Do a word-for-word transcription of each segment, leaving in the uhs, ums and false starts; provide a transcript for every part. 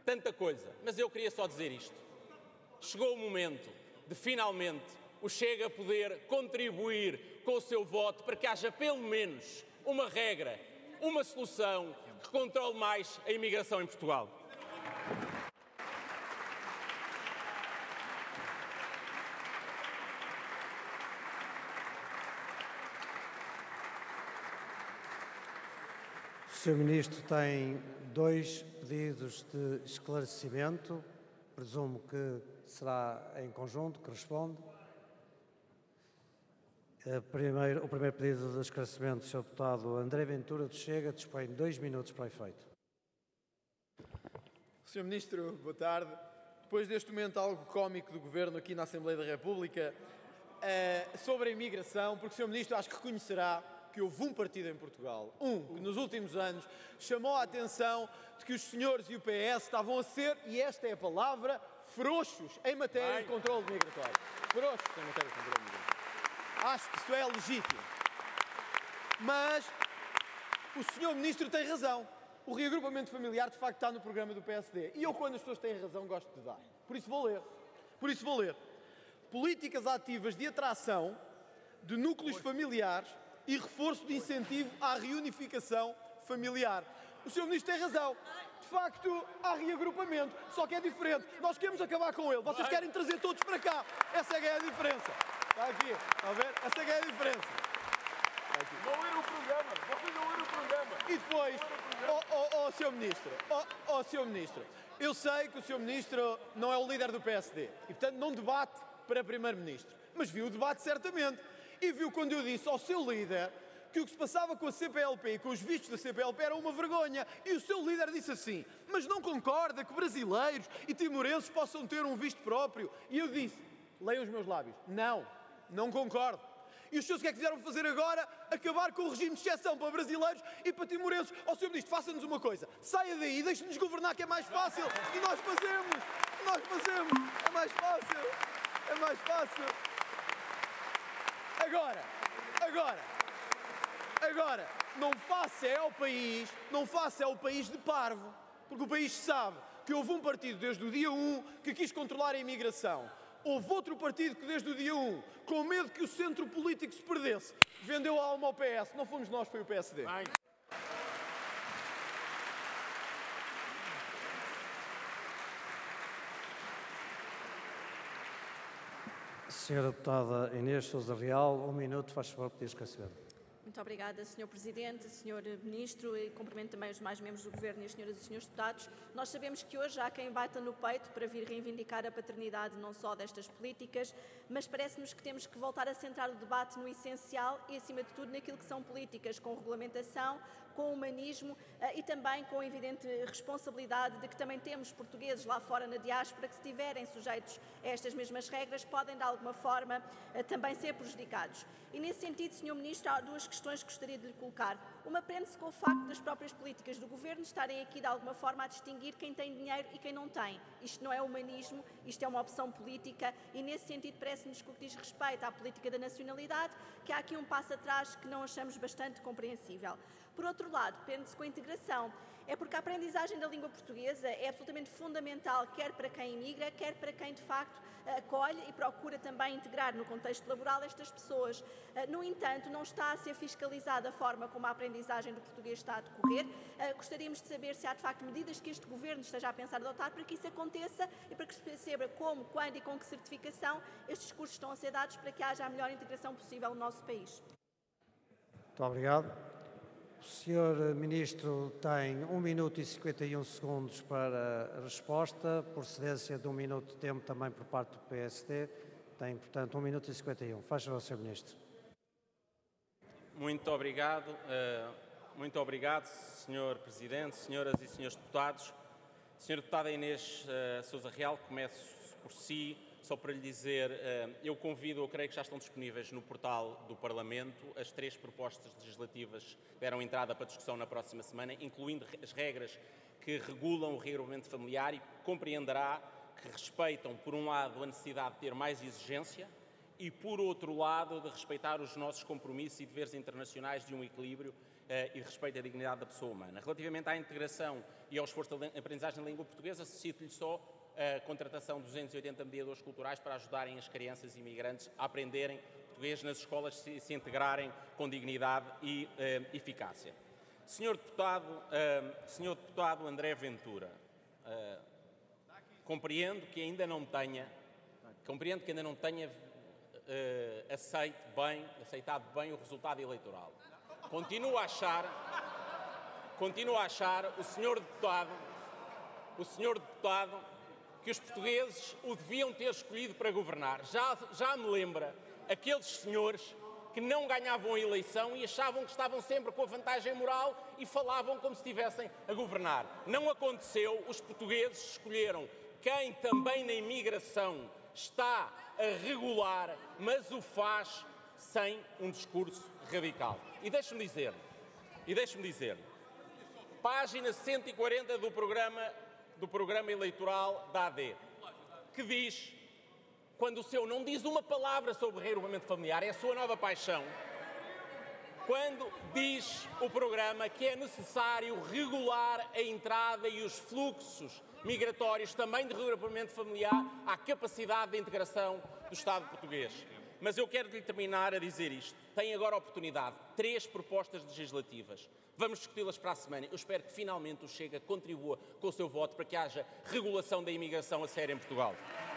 tanta coisa, mas eu queria só dizer isto. Chegou o momento de, finalmente, o Chega poder contribuir com o seu voto para que haja, pelo menos, uma regra, uma solução que controle mais a imigração em Portugal. O senhor Ministro tem dois pedidos de esclarecimento. Presumo que será em conjunto que responde. Primeiro, o primeiro pedido de esclarecimento do senhor Deputado André Ventura do Chega dispõe de dois minutos para efeito. senhor Ministro, boa tarde. Depois deste momento algo cómico do Governo aqui na Assembleia da República, uh, sobre a imigração, porque o senhor Ministro acho que reconhecerá que houve um partido em Portugal, um, que nos últimos anos chamou a atenção de que os senhores e o P S estavam a ser, e esta é a palavra, frouxos em matéria Vai. de controle migratório. Frouxos em matéria de controle migratório. Acho que isso é legítimo. Mas o senhor Ministro tem razão. O reagrupamento familiar, de facto, está no programa do P S D. E eu, quando as pessoas têm razão, gosto de dar. Por isso vou ler. Por isso vou ler. Políticas ativas de atração de núcleos familiares e reforço de incentivo à reunificação familiar. O senhor Ministro tem razão. De facto, há reagrupamento, só que é diferente. Nós queremos acabar com ele. Vocês querem trazer todos para cá. Essa é que é a diferença. Está aqui. Está a ver? Essa é que é a diferença. Não era o programa. Vocês não eram o programa. E depois, ó oh, oh, oh, senhor Ministro, ó oh, oh, senhor Ministro, eu sei que o senhor Ministro não é o líder do P S D e, portanto, não debate para Primeiro-Ministro. Mas viu o debate certamente. E viu quando eu disse ao seu líder que o que se passava com a C P L P e com os vistos da C P L P era uma vergonha. E o seu líder disse assim, mas não concorda que brasileiros e timorenses possam ter um visto próprio? E eu disse, leiam os meus lábios, não, não concordo. E os senhores o que é que quiseram fazer agora? Acabar com o regime de exceção para brasileiros e para timorenses. Ó senhor Ministro, faça-nos uma coisa, saia daí e deixe-nos governar que é mais fácil. E nós fazemos, nós fazemos, é mais fácil, é mais fácil. Agora, agora, agora, não faça é ao país, não faça é ao país de parvo, porque o país sabe que houve um partido desde o dia um que quis controlar a imigração. Houve outro partido que desde o dia um, com medo que o centro político se perdesse, vendeu a alma ao P S. Não fomos nós, foi o P S D. Vai. Senhora Deputada Inês Sousa Real, um minuto, faz favor, pedir esclarecimento. Muito obrigada, senhor Presidente, senhor Ministro, e cumprimento também os demais membros do Governo e as senhoras e senhores deputados. Nós sabemos que hoje há quem bata no peito para vir reivindicar a paternidade não só destas políticas, mas parece-nos que temos que voltar a centrar o debate no essencial e, acima de tudo, naquilo que são políticas com regulamentação, com humanismo e também com a evidente responsabilidade de que também temos portugueses lá fora na diáspora que, se estiverem sujeitos a estas mesmas regras, podem de alguma forma também ser prejudicados. E nesse sentido, senhor Ministro, há duas questões que gostaria de lhe colocar. Uma prende-se com o facto das próprias políticas do Governo estarem aqui de alguma forma a distinguir quem tem dinheiro e quem não tem. Isto não é humanismo, isto é uma opção política e nesse sentido parece-nos que o que diz respeito à política da nacionalidade, que há aqui um passo atrás que não achamos bastante compreensível. Por outro lado, prende-se com a integração. É porque a aprendizagem da língua portuguesa é absolutamente fundamental, quer para quem imigra, quer para quem de facto acolhe e procura também integrar no contexto laboral estas pessoas. No entanto, não está a ser fiscalizada a forma como a aprendizagem do português está a decorrer. Gostaríamos de saber se há de facto medidas que este Governo esteja a pensar adotar para que isso aconteça e para que se perceba como, quando e com que certificação estes cursos estão a ser dados para que haja a melhor integração possível no nosso país. Muito obrigado. O senhor Ministro tem um minuto e cinquenta e um segundos para a resposta, por cedência de um minuto de tempo também por parte do P S D. Tem, portanto, um minuto e cinquenta e um. Faz favor, senhor Ministro. Muito obrigado. Muito obrigado, senhor Presidente, senhoras e senhores deputados. senhora Deputada Inês Sousa Real, começo por si. Só para lhe dizer, eu convido, eu creio que já estão disponíveis no portal do Parlamento, as três propostas legislativas que deram entrada para discussão na próxima semana, incluindo as regras que regulam o reagrupamento familiar e compreenderá que respeitam, por um lado, a necessidade de ter mais exigência e, por outro lado, de respeitar os nossos compromissos e deveres internacionais de um equilíbrio e de respeito à dignidade da pessoa humana. Relativamente à integração e ao esforço de aprendizagem da língua portuguesa, cito-lhe só a contratação de duzentos e oitenta mediadores culturais para ajudarem as crianças imigrantes a aprenderem português nas escolas, se, se integrarem com dignidade e eh, eficácia. Senhor Deputado, eh, Senhor Deputado André Ventura, eh, compreendo que ainda não tenha, compreendo que ainda não tenha eh, aceito bem, aceitado bem o resultado eleitoral. Continuo a achar, continuo a achar, o senhor deputado, o senhor deputado, que os portugueses o deviam ter escolhido para governar. Já, já me lembra aqueles senhores que não ganhavam a eleição e achavam que estavam sempre com a vantagem moral e falavam como se estivessem a governar. Não aconteceu, os portugueses escolheram quem também na imigração está a regular, mas o faz sem um discurso radical. E deixe-me dizer, e deixe-me dizer, página cento e quarenta do programa, do programa eleitoral da A D, que diz, quando o seu não diz uma palavra sobre reagrupamento familiar, é a sua nova paixão, quando diz o programa que é necessário regular a entrada e os fluxos migratórios também de reagrupamento familiar à capacidade de integração do Estado português. Mas eu quero lhe terminar a dizer isto. Tem agora a oportunidade, três propostas legislativas. Vamos discuti-las para a semana. Eu espero que finalmente o Chega contribua com o seu voto para que haja regulação da imigração a sério em Portugal.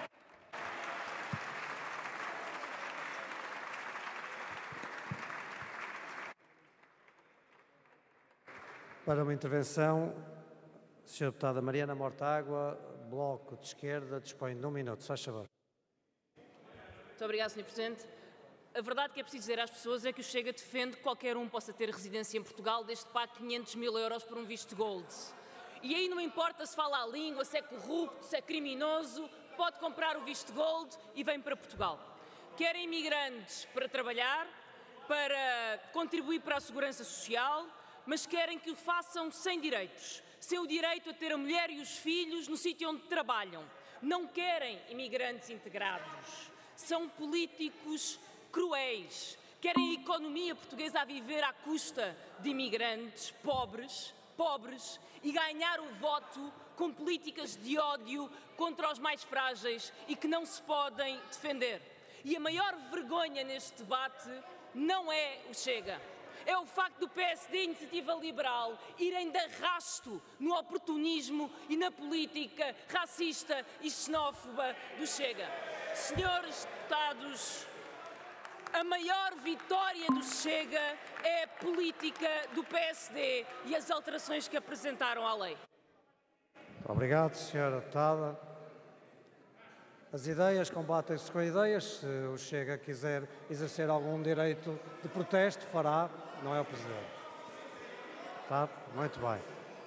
Para uma intervenção, a senhora Deputada Mariana Mortágua, Bloco de Esquerda, dispõe de um minuto. Se faz favor. Muito obrigada, senhor Presidente. A verdade que é preciso dizer às pessoas é que o Chega defende que qualquer um possa ter residência em Portugal desde que pague quinhentos mil euros por um visto gold. E aí não importa se fala a língua, se é corrupto, se é criminoso, pode comprar o visto gold e vem para Portugal. Querem imigrantes para trabalhar, para contribuir para a segurança social, mas querem que o façam sem direitos, sem o direito a ter a mulher e os filhos no sítio onde trabalham. Não querem imigrantes integrados. São políticos cruéis. Querem a economia portuguesa a viver à custa de imigrantes pobres, pobres, e ganhar o voto com políticas de ódio contra os mais frágeis e que não se podem defender. E a maior vergonha neste debate não é o Chega. É o facto do P S D e Iniciativa Liberal irem de arrasto no oportunismo e na política racista e xenófoba do Chega. Senhores deputados, a maior vitória do Chega é a política do P S D e as alterações que apresentaram à lei. Muito obrigado, senhora Deputada. As ideias combatem-se com ideias. Se o Chega quiser exercer algum direito de protesto, fará, não é o Presidente. Tá? Muito bem.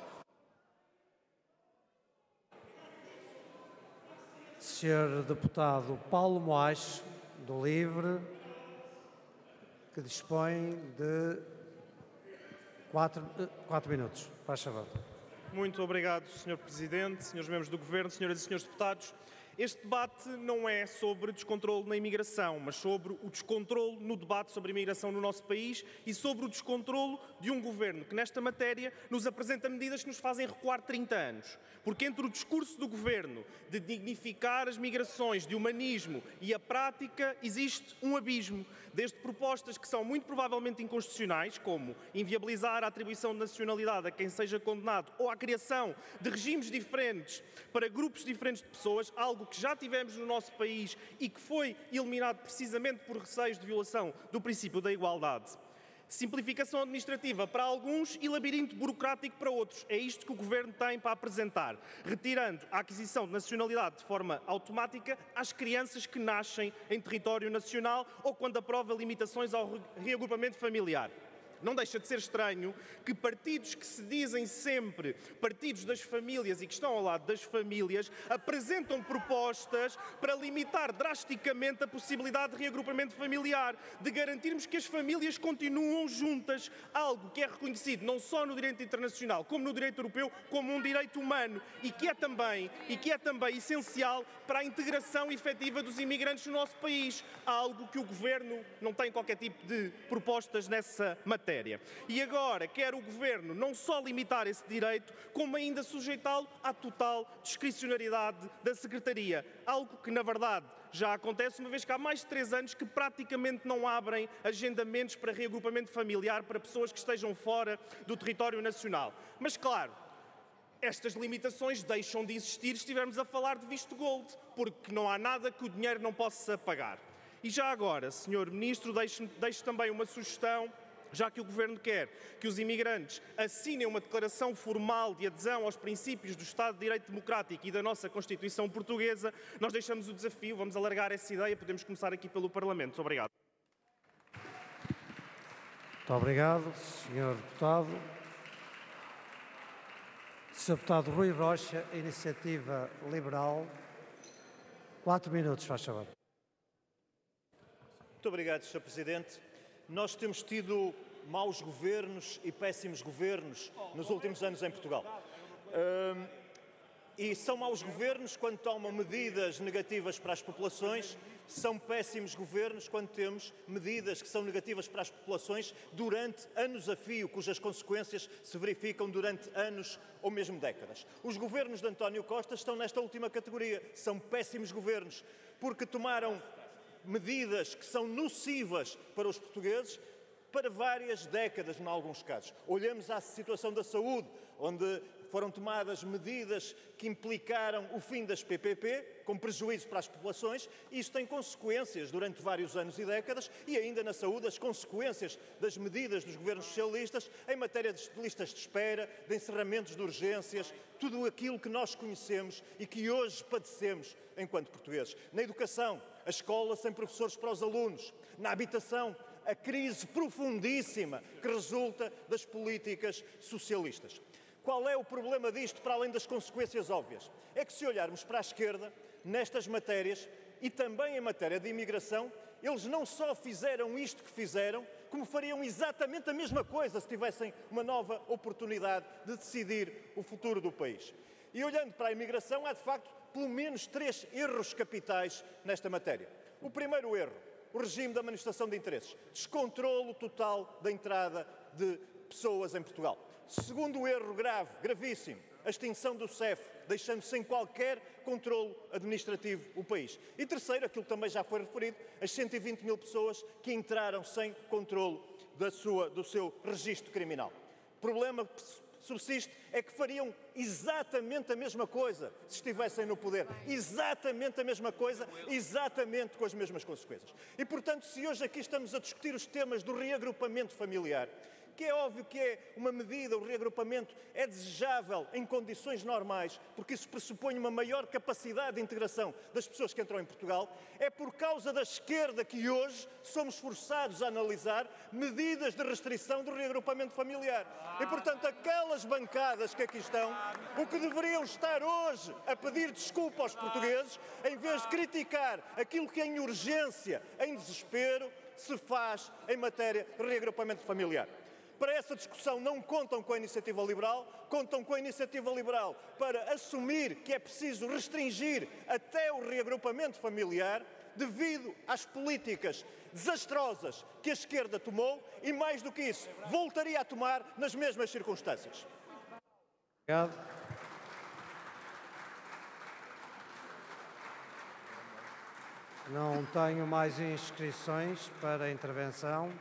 senhor Deputado Paulo Moaes, do LIVRE, que dispõe de quatro, quatro minutos. Faz favor. Muito obrigado, senhor Presidente, senhores membros do Governo, senhoras e senhores deputados. Este debate não é sobre descontrole na imigração, mas sobre o descontrole no debate sobre a imigração no nosso país e sobre o descontrole de um governo que, nesta matéria, nos apresenta medidas que nos fazem recuar trinta anos. Porque entre o discurso do governo de dignificar as migrações, de humanismo, e a prática, existe um abismo. Desde propostas que são muito provavelmente inconstitucionais, como inviabilizar a atribuição de nacionalidade a quem seja condenado ou a criação de regimes diferentes para grupos diferentes de pessoas, algo que já tivemos no nosso país e que foi eliminado precisamente por receios de violação do princípio da igualdade. Simplificação administrativa para alguns e labirinto burocrático para outros. É isto que o Governo tem para apresentar, retirando a aquisição de nacionalidade de forma automática às crianças que nascem em território nacional ou quando aprova limitações ao reagrupamento familiar. Não deixa de ser estranho que partidos que se dizem sempre partidos das famílias e que estão ao lado das famílias apresentam propostas para limitar drasticamente a possibilidade de reagrupamento familiar, de garantirmos que as famílias continuam juntas, algo que é reconhecido não só no direito internacional, como no direito europeu, como um direito humano e que é também, e que é também essencial para a integração efetiva dos imigrantes no nosso país, algo que o Governo não tem qualquer tipo de propostas nessa matéria. matéria. E agora quer o Governo não só limitar esse direito, como ainda sujeitá-lo à total discricionariedade da Secretaria, algo que, na verdade, já acontece, uma vez que há mais de três anos que praticamente não abrem agendamentos para reagrupamento familiar para pessoas que estejam fora do território nacional. Mas, claro, estas limitações deixam de existir se estivermos a falar de visto gold, porque não há nada que o dinheiro não possa pagar. E já agora, senhor Ministro, deixe, deixe também uma sugestão, já que o Governo quer que os imigrantes assinem uma declaração formal de adesão aos princípios do Estado de Direito Democrático e da nossa Constituição Portuguesa, nós deixamos o desafio, vamos alargar essa ideia, podemos começar aqui pelo Parlamento. Obrigado. Muito obrigado, senhor Deputado. senhor Deputado Rui Rocha, Iniciativa Liberal. Quatro minutos, faz favor. Muito obrigado, senhor Presidente. Nós temos tido maus governos e péssimos governos nos últimos anos em Portugal. Um, e são maus governos quando tomam medidas negativas para as populações, são péssimos governos quando temos medidas que são negativas para as populações durante anos a fio, cujas consequências se verificam durante anos ou mesmo décadas. Os governos de António Costa estão nesta última categoria. São péssimos governos porque tomaram medidas que são nocivas para os portugueses para várias décadas, em alguns casos. Olhamos à situação da saúde, onde foram tomadas medidas que implicaram o fim das P P P, com prejuízo para as populações, e isto tem consequências durante vários anos e décadas, e ainda na saúde as consequências das medidas dos governos socialistas em matéria de listas de espera, de encerramentos de urgências, tudo aquilo que nós conhecemos e que hoje padecemos enquanto portugueses. Na educação, a escola sem professores para os alunos. Na habitação, a crise profundíssima que resulta das políticas socialistas. Qual é o problema disto, para além das consequências óbvias? É que se olharmos para a esquerda, nestas matérias, e também em matéria de imigração, eles não só fizeram isto que fizeram, como fariam exatamente a mesma coisa se tivessem uma nova oportunidade de decidir o futuro do país. E olhando para a imigração, há de facto pelo menos três erros capitais nesta matéria. O primeiro erro, o regime da manifestação de interesses. Descontrolo total da entrada de pessoas em Portugal. Segundo erro grave, gravíssimo, a extinção do C E F, deixando sem qualquer controlo administrativo o país. E terceiro, aquilo que também já foi referido, as cento e vinte mil pessoas que entraram sem controlo da sua, do seu registro criminal. O problema que subsiste é que fariam exatamente a mesma coisa se estivessem no poder. Exatamente a mesma coisa, exatamente com as mesmas consequências. E, portanto, se hoje aqui estamos a discutir os temas do reagrupamento familiar, que é óbvio que é uma medida, o reagrupamento é desejável em condições normais, porque isso pressupõe uma maior capacidade de integração das pessoas que entram em Portugal, é por causa da esquerda que hoje somos forçados a analisar medidas de restrição do reagrupamento familiar. E, portanto, aquelas bancadas que aqui estão, o que deveriam estar hoje a pedir desculpa aos portugueses, em vez de criticar aquilo que em urgência, em desespero, se faz em matéria de reagrupamento familiar. Para essa discussão não contam com a Iniciativa Liberal, contam com a Iniciativa Liberal para assumir que é preciso restringir até o reagrupamento familiar devido às políticas desastrosas que a esquerda tomou e, mais do que isso, voltaria a tomar nas mesmas circunstâncias. Obrigado. Não tenho mais inscrições para a intervenção.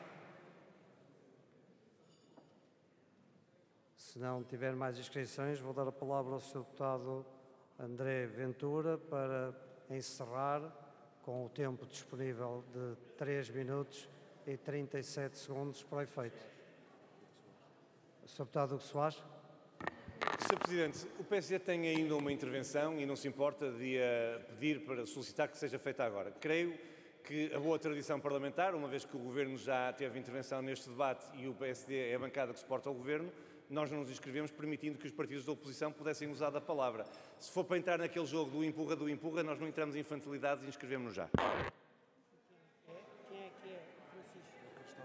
Se não tiver mais inscrições, vou dar a palavra ao senhor Deputado André Ventura para encerrar com o tempo disponível de três minutos e trinta e sete segundos para o efeito. senhor Deputado Hugo Soares. senhor Presidente, o P S D tem ainda uma intervenção e não se importa de a pedir para solicitar que seja feita agora. Creio que a boa tradição parlamentar, uma vez que o Governo já teve intervenção neste debate e o P S D é a bancada que suporta o Governo, nós não nos inscrevemos permitindo que os partidos da oposição pudessem usar da palavra. Se for para entrar naquele jogo do empurra, do empurra, nós não entramos em infantilidades e inscrevemos-nos já. Quem é que é? Francisco.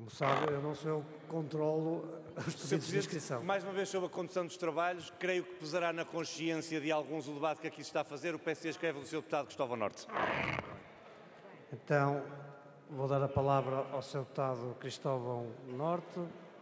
Como sabe, eu não sou eu que controlo os pedidos de inscrição. Mais uma vez sobre a condução dos trabalhos, creio que pesará na consciência de alguns o debate que aqui se está a fazer. O P S D escreve do senhor deputado Cristóvão Norte. Então, vou dar a palavra ao senhor deputado Cristóvão Norte.